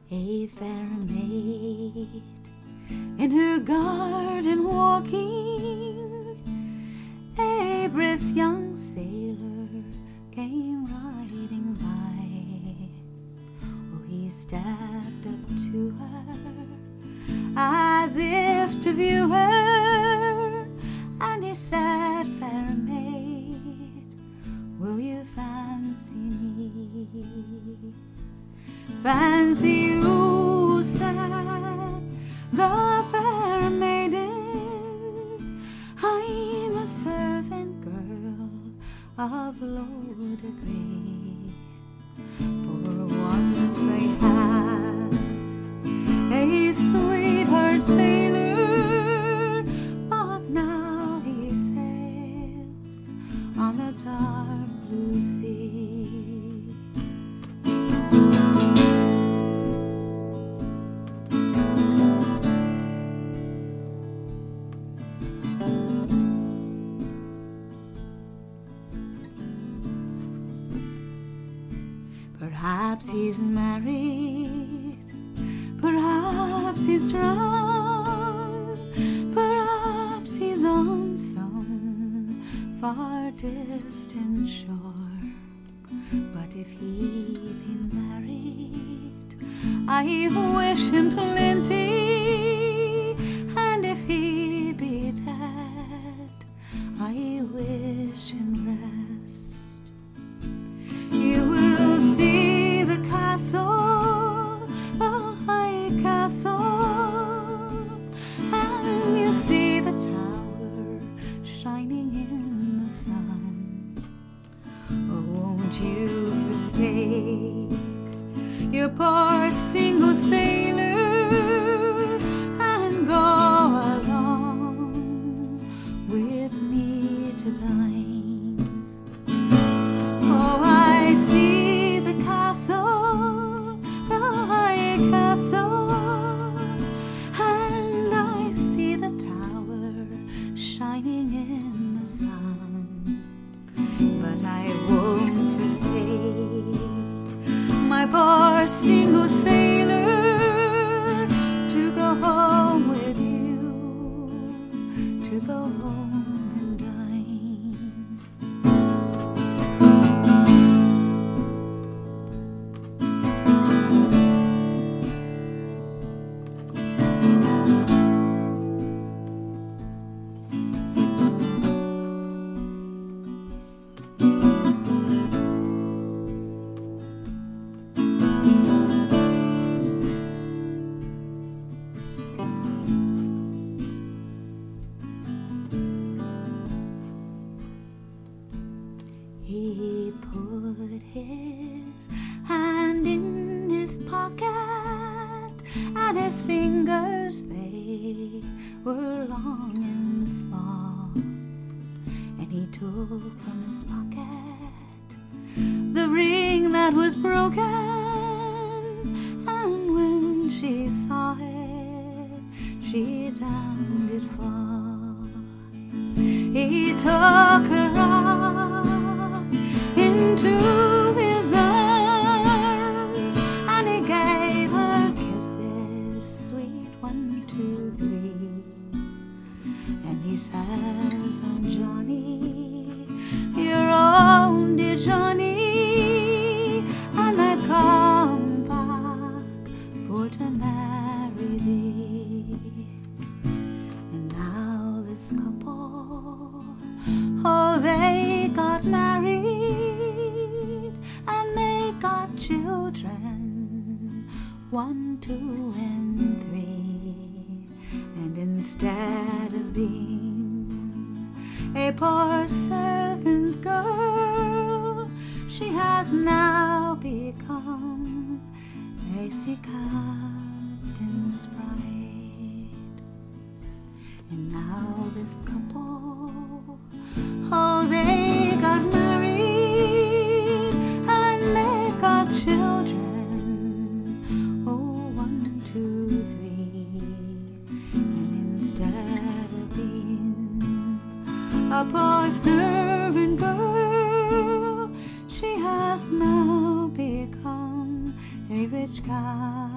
A fair maid in her garden walking, a brisk young sailor came riding by. Oh, he stepped up to her as if to view her, and he said, "Fair maid, will you fancy me?" "Fancy you," said the fair maiden, "I'm a servant girl of low degree. For once I had a sweetheart sailor, but now he sails on the dark blue sea." Perhaps he's married, perhaps he's drowned, perhaps he's on some far distant shore. But if he be married, I wish him plenty, and if he be dead, I wish him rest. You will see the castle, the high castle, and you see the tower shining in the sun. Oh, won't you forsake your poor single sailor and go along with me to dine? Shining in the sun, but I won't forsake my poor single sailor to go home with you, to go home and dine. He put his hand in his pocket, and his fingers, they were long and small. And he took from his pocket the ring that was broken, and when she saw it, she down did fall. He took her up into his arms, and he gave her kisses, sweet 1, 2, 3. And he says, "Oh, Johnny, your own dear Johnny, and I come back for to marry thee." And now this couple, oh, they got married, and they got children, 1, 2, and 3. And instead of being a poor servant girl, she has now become a sea captain's bride. And now this couple, oh, they got married, and they've got children, oh, 1, 2, 3. And instead of being a poor servant girl, she has now become a rich captain's